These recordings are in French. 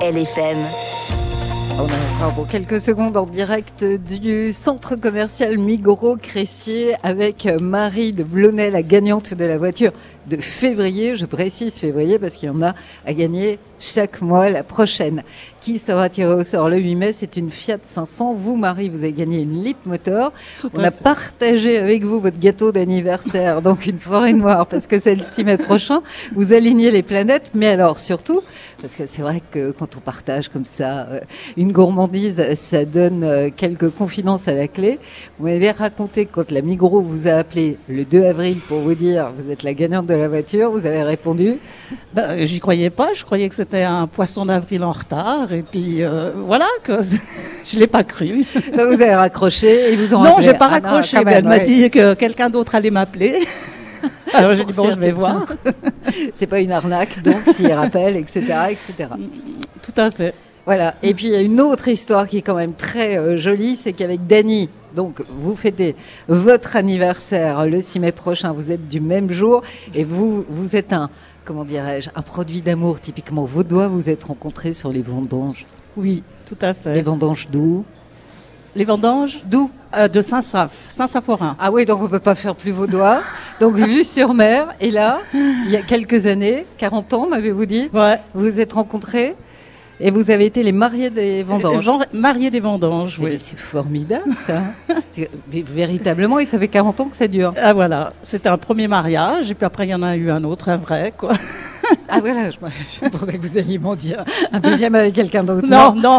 LFM. On est encore pour quelques secondes en direct du centre commercial Migros-Cressier avec Marie de Blonay, la gagnante de la voiture de février. Je précise février parce qu'il y en a à gagner chaque mois. La prochaine qui sera tirée au sort le 8 mai, c'est une Fiat 500. Vous, Marie, vous avez gagné une Leapmotor. On a partagé avec vous votre gâteau d'anniversaire, donc une forêt noire, parce que c'est le 6 mai prochain. Vous alignez les planètes, mais alors surtout, parce que c'est vrai que quand on partage comme ça une gourmandise, ça donne quelques confidences à la clé. Vous m'avez raconté quand la Migros vous a appelé le 2 avril pour vous dire vous êtes la gagnante de la voiture, vous avez répondu j'y croyais pas, je croyais que c'était un poisson d'avril en retard et puis voilà, que je l'ai pas cru. Donc vous avez raccroché et vous ont Non, appelé. j'ai pas raccroché, mais elle m'a dit que quelqu'un d'autre allait m'appeler. Alors j'ai dit bon, je vais voir. C'est pas une arnaque, donc s'il rappelle, etc., etc. Tout à fait. Voilà. Et puis il y a une autre histoire qui est quand même très jolie, c'est qu'avec Dany, donc vous fêtez votre anniversaire le 6 mai prochain, vous êtes du même jour et vous êtes un, comment dirais-je, un produit d'amour typiquement vaudois, vous êtes rencontrés sur les vendanges. Oui, tout à fait. Les vendanges d'où? Les vendanges D'où? De Saint-Saphorin. Ah oui, donc on peut pas faire plus vaudois. Donc vue sur mer, et là, il y a quelques années, 40 ans m'avez-vous dit, Ouais. vous vous êtes rencontrés et vous avez été les mariés des vendanges. Mariés des vendanges, oui. C'est formidable ça. Véritablement, et ça fait 40 ans que ça dure. Ah voilà, c'était un premier mariage et puis après il y en a eu un autre, un vrai quoi. Ah voilà, je pensais que vous alliez m'en dire un deuxième avec quelqu'un d'autre. Non.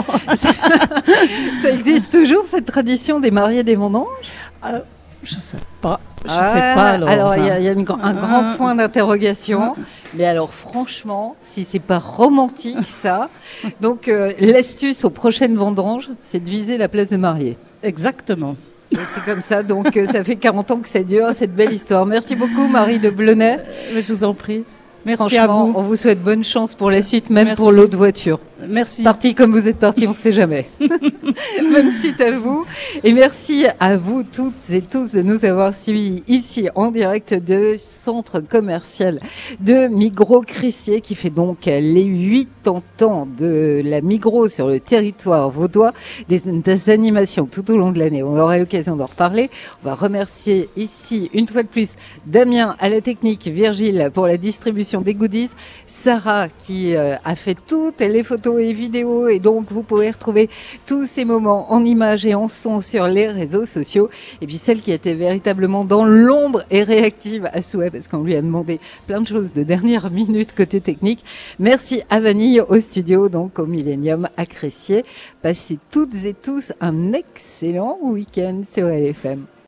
Ça existe toujours cette tradition des mariés des vendanges? Je sais pas. Je sais pas alors. Il y a un grand point d'interrogation. Mais alors franchement, si c'est pas romantique ça, donc l'astuce aux prochaines vendanges, c'est de viser la place de mariée. Exactement. Et c'est comme ça, donc ça fait 40 ans que ça dure, cette belle histoire. Merci beaucoup Marie de Blonay. Je vous en prie. Merci à vous. On vous souhaite bonne chance pour la suite, même Merci. pour l'autre voiture. Merci. Parti comme vous êtes parti, on ne sait jamais. Bonne suite à vous. Et merci à vous toutes et tous de nous avoir suivis ici en direct de centre commercial de Migros-Cressier qui fait donc les 80 ans de la Migros sur le territoire vaudois, des animations tout au long de l'année. On aura l'occasion d'en reparler. On va remercier ici, une fois de plus, Damien à la technique, Virgile pour la distribution des goodies, Sarah qui a fait toutes les photos et vidéos et donc vous pouvez retrouver tous ces moments en images et en son sur les réseaux sociaux, et puis celle qui était véritablement dans l'ombre et réactive à souhait parce qu'on lui a demandé plein de choses de dernière minute côté technique. Merci à Vanille au studio, donc au Millennium à Cressier. Passez toutes et tous un excellent week-end sur LFM.